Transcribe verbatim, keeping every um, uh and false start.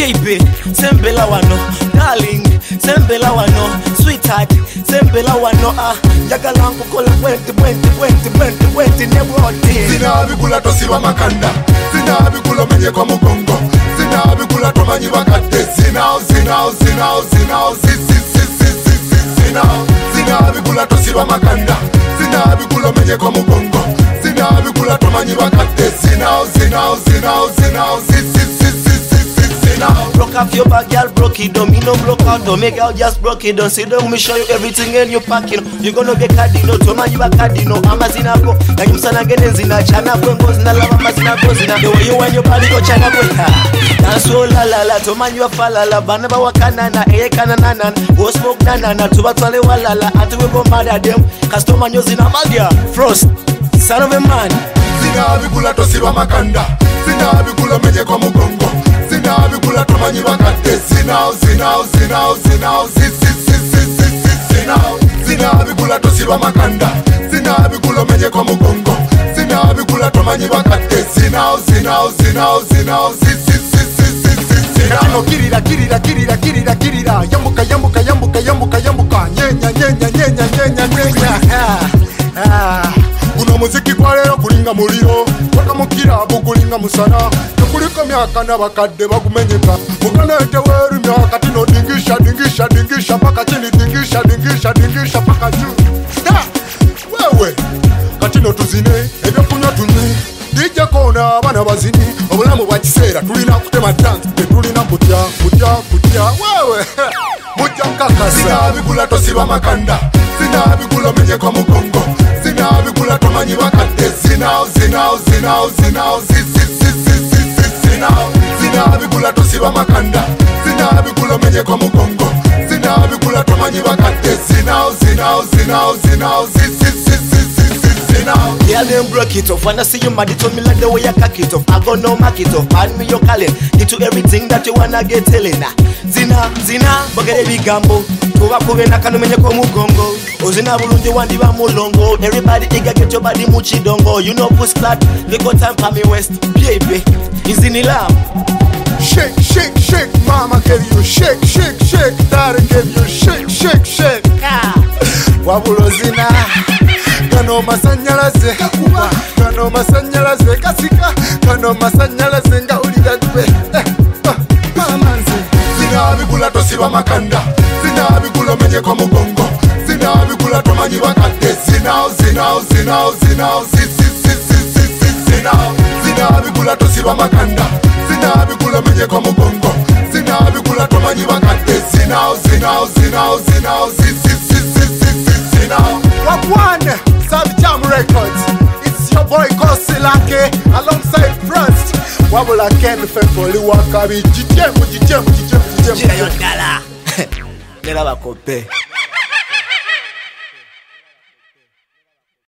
baby, sembela wano, darling, sembela wano, sweetheart, sembela wano, ah, njagala nkukola bwenti bwenti bwenti bwenti bwenti ne bwoti. Zina bikula tosiba makanda, zina bikula menye kwa mugongo, zina bikula tomanyi bakadde, zina zina zina zina zisi zisi zisi zina, zina bikula tosiba makanda, zina bikula menye kwa mugongo, zina bikula tomanyi bakadde, zina zina zina zina zisi zisi zisi zina. Broke off your back, girl, broke it down. Me no broke out, don't make girl just broke it down. Sit down, me show you everything in your packing. You gonna get cardino, toma you a cardino. Amazina go, na yumsana gene zina. Chana kwengo zina, lava mazina go zina. The way you want your body go chana go ha. Dance so la la la, toma you a falala. Banaba wakanana, eye kanananan. Go smoke nanana, tuba twale walala. Ati we go mad at them. Customer nyo zina magia. Frost, son of a man. Zina bikula tosiba makanda, zina bikula menye kwa mugongo, zina bikula tomanyi bakadde, zina zina zina zina zisi zisi zisi zina, zina bikula tosiba makanda, zina bikula menye kwa mugongo, zina bikula tomanyi bakadde, zina zina zina zina zisi zisi zisi zina. No kirira kirira kirira kirira kirira, yambuka yambuka yambuka yambuka yambuka, nyenya nyenya nyenya nyenya nyenya. Ah. Guno muziki kwa lero kulinga muliro, waka mukirabu kulinga musana, tukuliko myaka n'abakadde bagumenyeka, mukanete weru myaka tino dingisha dingisha dingisha paka chini dingisha dingisha dingisha paka juu. Da! Wewe! Katino tuzine, ebyokunywa tunywe, dijja kona abana bazini, obulamu bwa kiseera tulina kutema dance, tetulina kutya kutya kutya. Wewe! Mujja kakasa. Zina bikula tosiba makanda, zina bikula menye kwa mugongo, zina bikula tomanyi bakadde, zina zina zina zina zisi zisi zisi zina, zina bikula tosiba makanda, zina bikula menye kwa mugongo, zina bikula tomanyi bakadde, zina zina zina zina zisi zisi zisi zina. Girl, them broke it off. When I see you mad, it told me like the way you cock it off. I go no mark it off. Hand me your calling. Get to everything that you wanna get telling. Zina, zina, bagere bigambo. Tuba kubena kanu menye kwa mugongo. Ozina bulungi wandi ba mulongo. Everybody eager get your body muchidongo. You know push flat, look what time for me west. Baby, is in the lab. Shake, shake, shake, mama gave you shake, shake, shake, daddy gave you shake, shake, shake. Ah. Wabulo zina, kano masanyalaze kakuba, kano masanyalaze kasika, kano masanyalaze nga ulira gwe. Eh, ah, mama nze. Zina bikula tosiba makanda, zina bikula menye kwa mugongo, zina bikula tomanyi bakadde, zina zina zina zina zisi zisi zisi zina, zina bikula tosiba makanda, zina bikula menye kwa mugongo, zina bikula tomanyi bakadde, zina zina zina zina zisi zisi zisi zina. Wagwan, Savjam Records. It's your boy Kosilake alongside Frost. Wabula Ken Fefoli Wakabi. Jijemu, jijemu, jijemu, jijemu. Jira yondala. Nela bakope.